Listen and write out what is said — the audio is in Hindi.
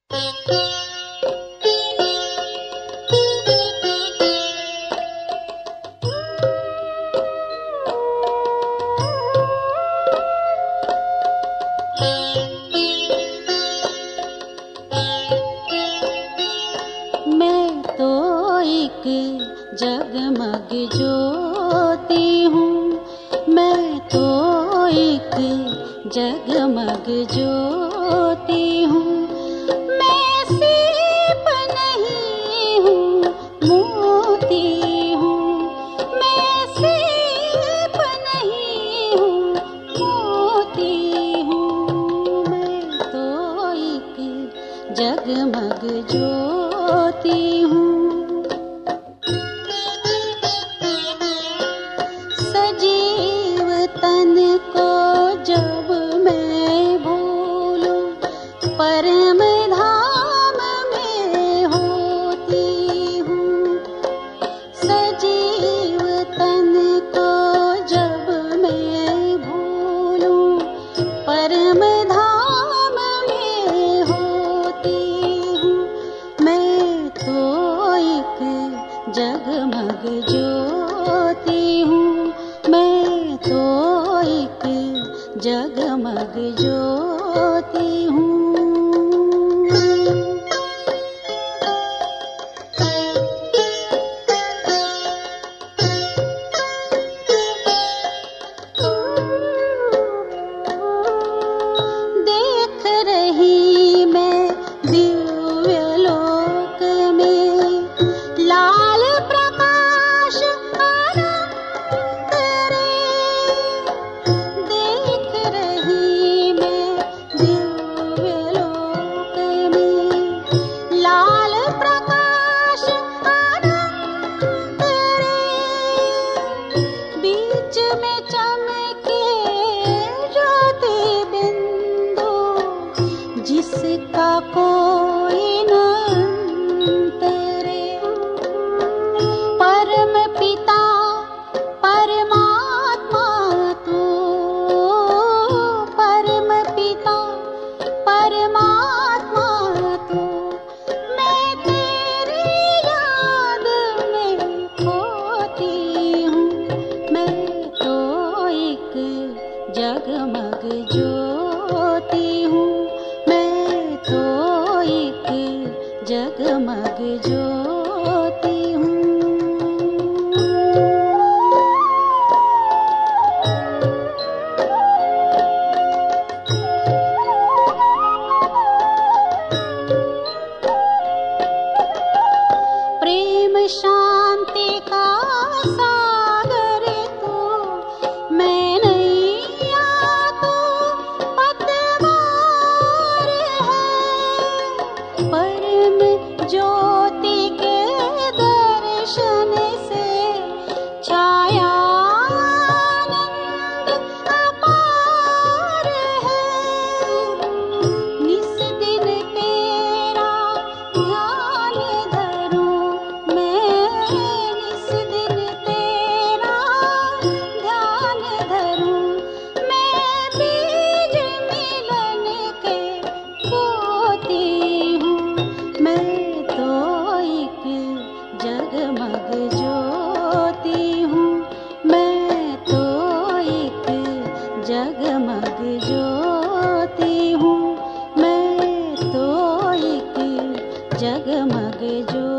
मैं तो एक जगमग ज्योति हूँ, मैं तो एक जगमग ज्योति हूँ। मैं सीप नहीं हूँ, मोती हूँ। मैं सीप नहीं हूँ, मोती हूँ। मैं तो एक जगमग ज्योति हूँ। सजीव तन को जब मैं भूलूं, परम धाम में होती हूँ। सजीव तन को जब मैं भूलूं, परम धाम में होती हूँ। मैं तो एक जगमग ज्योति हूँ, मैं तो एक जगमग ज्योति हूँ। देख रही मैं दिव्य लोक में लाल प्रकाश अनंत रे। देख रही मैं दिव्य लोक में लाल प्रकाश अनंत रे। बीच में चमके ज्योति बिंदु, जिसका कोई न अंत रे। परम पिता परमात्मा तू, परम पिता परमात्मा तू। मैं तेरी याद में खोती हूँ। मैं तो एक जगमग ज्योति हूँ, मैं तो एक जगमग ज्योति हूँ। प्रेम शांति का सागर तू, मैं नैया तो पतवार है। परम ज्योति के दर्शन से छाया आनंद अपार है। निस दिन तेरा ध्यान धरूं मैं, निस दिन तेरा ध्यान धरूं। मैं बीज मिलन के बोती हूँ। मैं तो एक जगमग ज्योति हूँ, मैं तो एक जगमग ज्योति हूँ। मैं तो एक जगमग ज्योति